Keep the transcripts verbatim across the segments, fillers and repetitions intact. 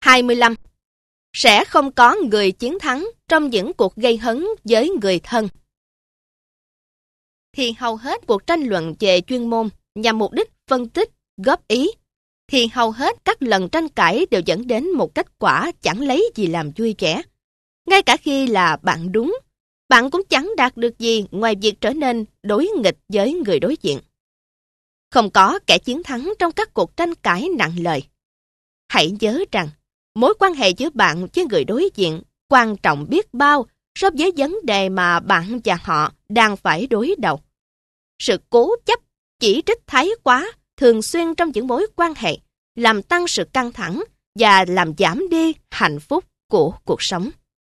hai mươi lăm. Sẽ không có người chiến thắng trong những cuộc gây hấn với người thân. Thì hầu hết cuộc tranh luận về chuyên môn nhằm mục đích phân tích, góp ý, thì hầu hết các lần tranh cãi đều dẫn đến một kết quả chẳng lấy gì làm vui vẻ. Ngay cả khi là bạn đúng, bạn cũng chẳng đạt được gì ngoài việc trở nên đối nghịch với người đối diện. Không có kẻ chiến thắng trong các cuộc tranh cãi nặng lời. Hãy nhớ rằng, mối quan hệ giữa bạn với người đối diện quan trọng biết bao so với vấn đề mà bạn và họ đang phải đối đầu. Sự cố chấp, chỉ trích thái quá thường xuyên trong những mối quan hệ làm tăng sự căng thẳng và làm giảm đi hạnh phúc của cuộc sống.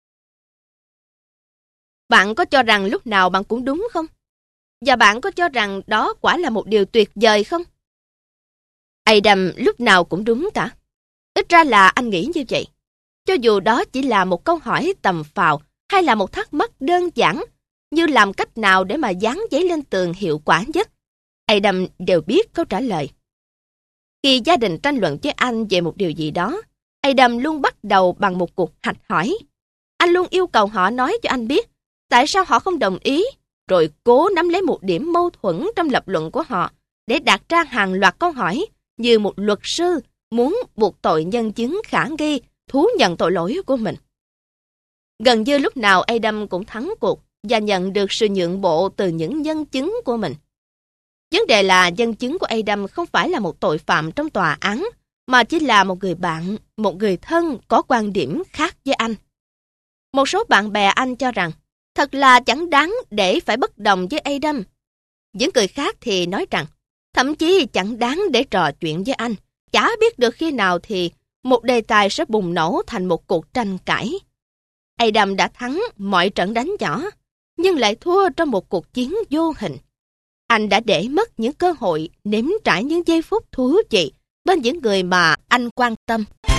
Bạn có cho rằng lúc nào bạn cũng đúng không? Và bạn có cho rằng đó quả là một điều tuyệt vời không? Adam lúc nào cũng đúng cả. Ít ra là anh nghĩ như vậy. Cho dù đó chỉ là một câu hỏi tầm phào hay là một thắc mắc đơn giản như làm cách nào để mà dán giấy lên tường hiệu quả nhất, Adam đều biết câu trả lời. Khi gia đình tranh luận với anh về một điều gì đó, Adam luôn bắt đầu bằng một cuộc hạch hỏi. Anh luôn yêu cầu họ nói cho anh biết tại sao họ không đồng ý, rồi cố nắm lấy một điểm mâu thuẫn trong lập luận của họ để đặt ra hàng loạt câu hỏi như một luật sư muốn buộc tội nhân chứng khả nghi thú nhận tội lỗi của mình. Gần như lúc nào Adam cũng thắng cuộc và nhận được sự nhượng bộ từ những nhân chứng của mình. Vấn đề là nhân chứng của Adam không phải là một tội phạm trong tòa án, mà chỉ là một người bạn, một người thân có quan điểm khác với anh. Một số bạn bè anh cho rằng, thật là chẳng đáng để phải bất đồng với Adam. Những người khác thì nói rằng, thậm chí chẳng đáng để trò chuyện với anh. Chả biết được khi nào thì một đề tài sẽ bùng nổ thành một cuộc tranh cãi. Adam đã thắng mọi trận đánh nhỏ, nhưng lại thua trong một cuộc chiến vô hình. Anh đã để mất những cơ hội nếm trải những giây phút thú vị bên những người mà anh quan tâm.